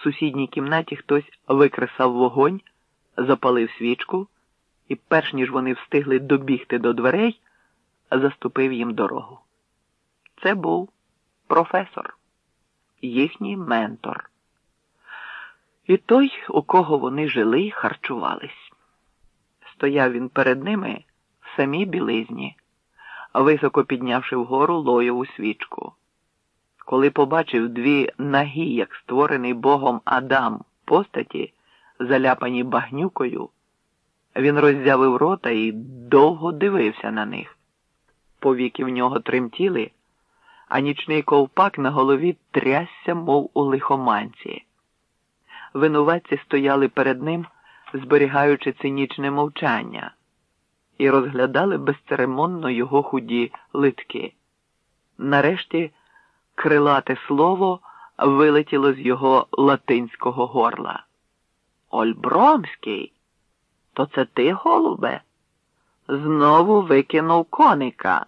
сусідній кімнаті хтось викресав вогонь, запалив свічку, і перш ніж вони встигли добігти до дверей, заступив їм дорогу. Це був професор, їхній ментор. І той, у кого вони жили й харчувались. Стояв він перед ними в самій білизні, високо піднявши вгору лоєву свічку. Коли побачив дві нагі, як створений Богом Адам, постаті, заляпані багнюкою, він роззявив рота і довго дивився на них. Повіки в нього тремтіли, а нічний ковпак на голові трясся, мов у лихоманці. Винуватці стояли перед ним, зберігаючи цинічне мовчання, і розглядали безцеремонно його худі литки. Нарешті крилате слово вилетіло з його латинського горла. «Ольбромський? То це ти, голубе? Знову викинув коника».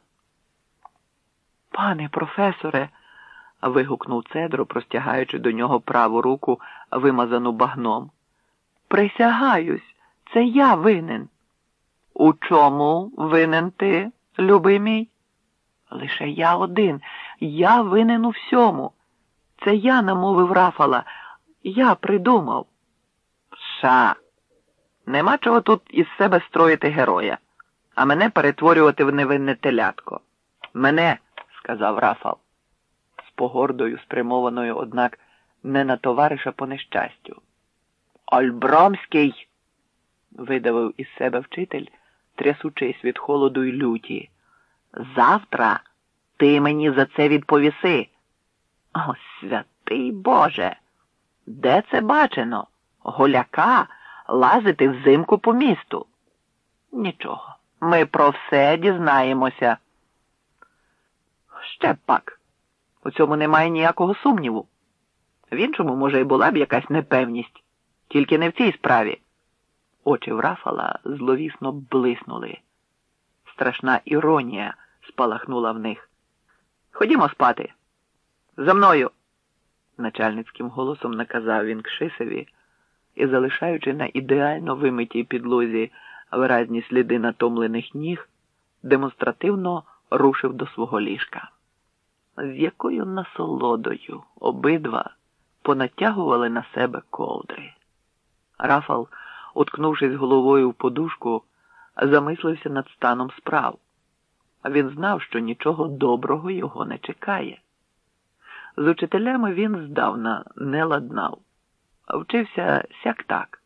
«Пане професоре!» – вигукнув Цедро, простягаючи до нього праву руку, вимазану багном. «Присягаюсь, це я винен». «У чому винен ти, любий мій?» «Лише я один. Я винен у всьому. Це я намовив Рафала. Я придумав». «Ша! Нема чого тут із себе строїти героя, а мене перетворювати в невинне телятко. Мене!» – сказав Рафал, з погордою спрямованою, однак, не на товариша по нещастю. «Ольбромський!» – видавив із себе вчитель, трясучись від холоду й люті. «Завтра ти мені за це відповіси». «О, святий Боже! Де це бачено? Голяка лазити взимку по місту?» «Нічого, ми про все дізнаємося». «Ще пак, у цьому немає ніякого сумніву. В іншому, може, і була б якась непевність, тільки не в цій справі». Очі в Рафала зловісно блиснули. Страшна іронія спалахнула в них. «Ходімо спати. За мною!» Начальницьким голосом наказав він Кшисеві і, залишаючи на ідеально вимитій підлозі виразні сліди натомлених ніг, демонстративно рушив до свого ліжка. З якою насолодою обидва понатягували на себе ковдри. Рафал, уткнувшись головою в подушку, замислився над станом справ. Він знав, що нічого доброго його не чекає. З учителями він здавна не ладнав, а вчився сяк-так.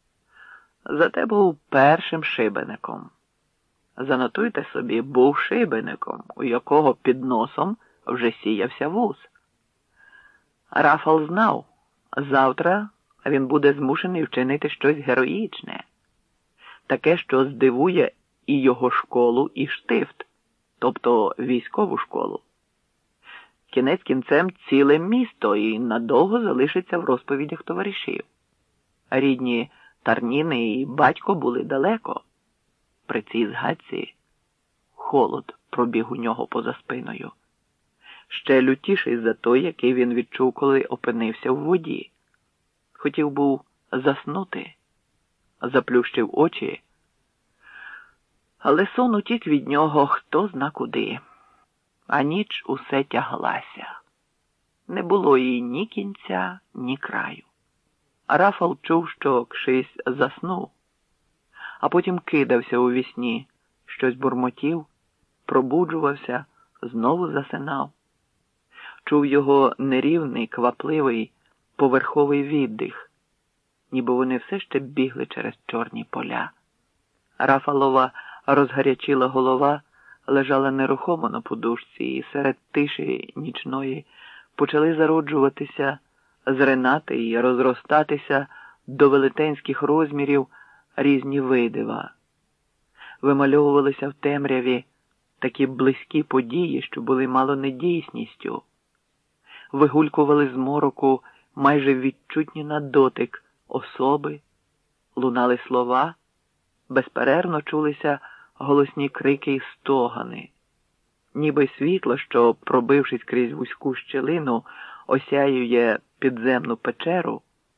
Зате був першим шибеником. Занотуйте собі, був шибеником, у якого під носом вже сіявся вуз. Рафал знав, завтра він буде змушений вчинити щось героїчне, таке, що здивує і його школу, і штифт, тобто військову школу. Кінець кінцем ціле місто і надовго залишиться в розповідях товаришів. Рідні Тарніни і батько були далеко. При цій згадці холод пробіг у нього поза спиною. Ще лютіший за той, який він відчув, коли опинився в воді. Хотів був заснути, заплющив очі, але сон утік від нього хто зна куди, а ніч усе тяглася. Не було їй ні кінця, ні краю. Рафал чув, що Кшись заснув, а потім кидався у вісні, щось бурмотів, пробуджувався, знову засинав. Чув його нерівний, квапливий, поверховий віддих, ніби вони все ще бігли через чорні поля. Рафалова розгарячіла голова лежала нерухомо на подушці, і серед тиші нічної почали зароджуватися, зринати і розростатися до велетенських розмірів різні видива. Вимальовувалися в темряві такі близькі події, що були мало не дійсністю. Вигулькували з мороку майже відчутні на дотик особи, лунали слова, безперервно чулися голосні крики і стогани. Ніби світло, що, пробившись крізь вузьку щілину, осяює підземну печеру,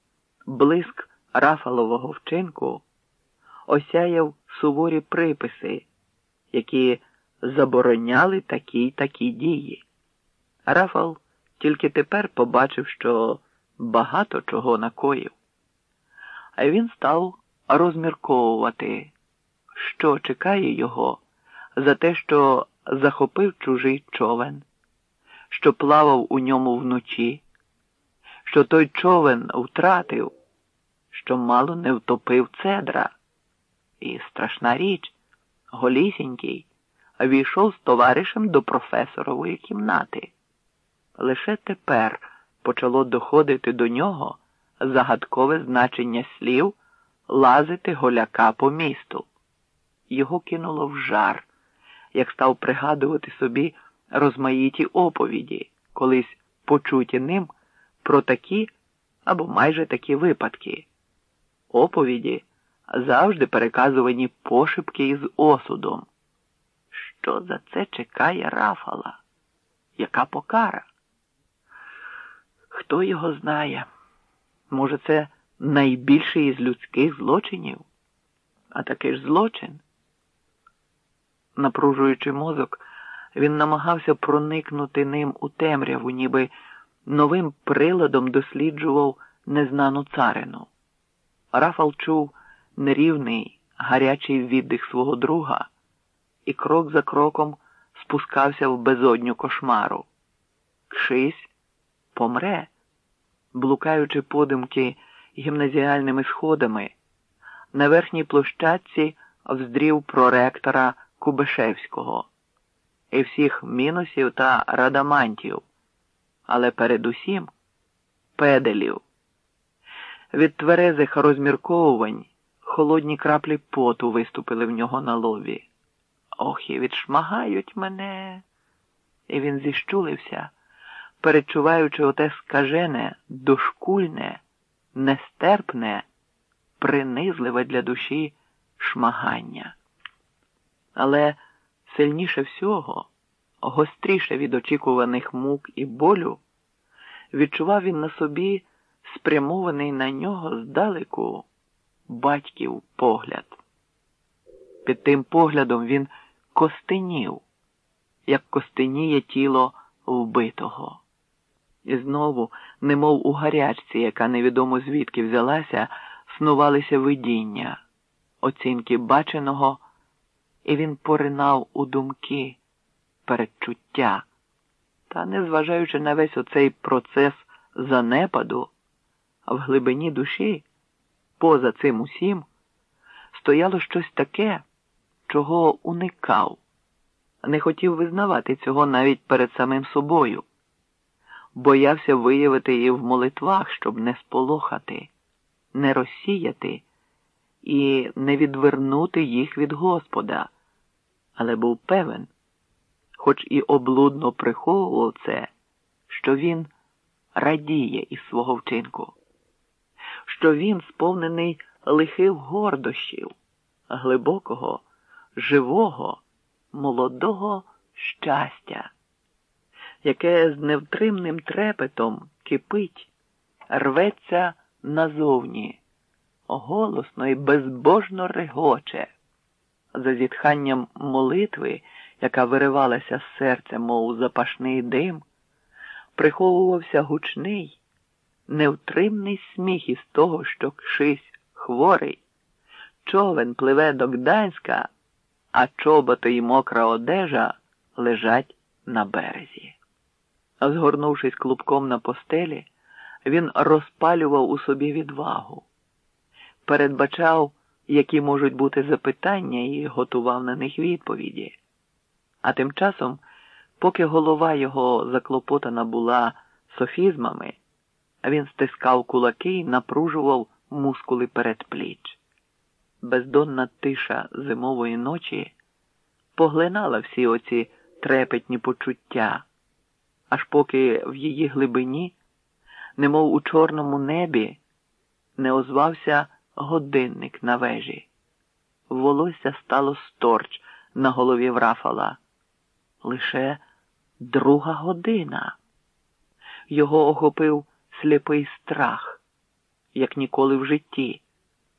блиск Рафалового вчинку осяяв суворі приписи, які забороняли такі дії. Рафал тільки тепер побачив, що багато чого накоїв. А він став розмірковувати, що чекає його за те, що захопив чужий човен, що плавав у ньому вночі, що той човен втратив, що мало не втопив Цедра. І страшна річ, голісінький війшов з товаришем до професорової кімнати. Лише тепер почало доходити до нього загадкове значення слів «лазити голяка по місту». Його кинуло в жар, як став пригадувати собі розмаїті оповіді, колись почуті ним про такі або майже такі випадки. Оповіді, завжди переказувані пошепки із осудом. Що за це чекає Рафала? Яка покара? Хто його знає? Може, це найбільший із людських злочинів? А такий ж злочин? Напружуючи мозок, він намагався проникнути ним у темряву, ніби новим приладом досліджував незнану царину. Рафал чув нерівний, гарячий віддих свого друга і крок за кроком спускався в безодню кошмару. Кшись помре, блукаючи подумки гімназіальними сходами, на верхній площадці вздрів проректора Кубишевського і всіх мінусів та радамантів, але передусім педелів. Від тверезих розмірковувань холодні краплі поту виступили в нього на лобі. Ох, і відшмагають мене. І він зіщулився, перечуваючи оте скажене, дошкульне, нестерпне, принизливе для душі шмагання. Але сильніше всього, гостріше від очікуваних мук і болю, відчував він на собі спрямований на нього здалеку батьків погляд. Під тим поглядом він костенів, як костеніє тіло вбитого. І знову, немов у гарячці, яка невідомо звідки взялася, снувалися видіння, оцінки баченого, і він поринав у думки, передчуття. Та, незважаючи на весь оцей процес занепаду, в глибині душі, поза цим усім, стояло щось таке, чого уникав, не хотів визнавати цього навіть перед самим собою. Боявся виявити її в молитвах, щоб не сполохати, не розсіяти і не відвернути їх від Господа. Але був певен, хоч і облудно приховував це, що він радіє із свого вчинку, що він сповнений лихих гордощів, глибокого, живого, молодого щастя, яке з невтримним трепетом кипить, рветься назовні, голосно і безбожно регоче. За зітханням молитви, яка виривалася з серця, мов запашний дим, приховувався гучний, невтримний сміх із того, що Кшись хворий, човен пливе до Гданська, а чоботи й мокра одежа лежать на березі. Згорнувшись клубком на постелі, він розпалював у собі відвагу, передбачав, які можуть бути запитання, і готував на них відповіді. А тим часом, поки голова його заклопотана була софізмами, він стискав кулаки і напружував мускули передпліч. Бездонна тиша зимової ночі поглинала всі оці трепетні почуття, аж поки в її глибині, немов у чорному небі, не озвався годинник на вежі. Волосся стало сторч на голові в Рафала. Лише 2 година. Його охопив сліпий страх. як ніколи в житті.